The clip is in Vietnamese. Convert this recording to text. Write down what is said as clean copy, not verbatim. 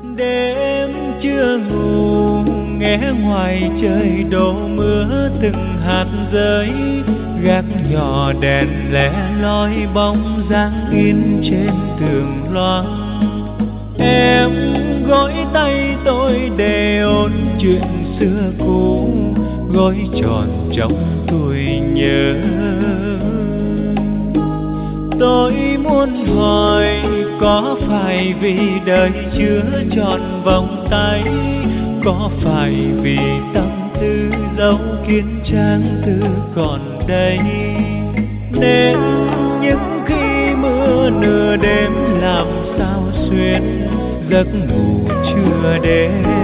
Đêm chưa ngủ nghe ngoài trời đổ mưa từng hạt rơi, gác nhỏ đèn lẻ loi bóng dáng in trên tường loang. Em gối tay tôi để ôn chuyện xưa cũ, gói tròn trong tôi nhớ. Tôi muốn hỏi có phải vì đời chưa tròn vòng tay, có phải vì tâm tư dấu kiên trang tư còn đây, nên những khi mưa nửa đêm làm sao xuyên giấc ngủ chưa đến.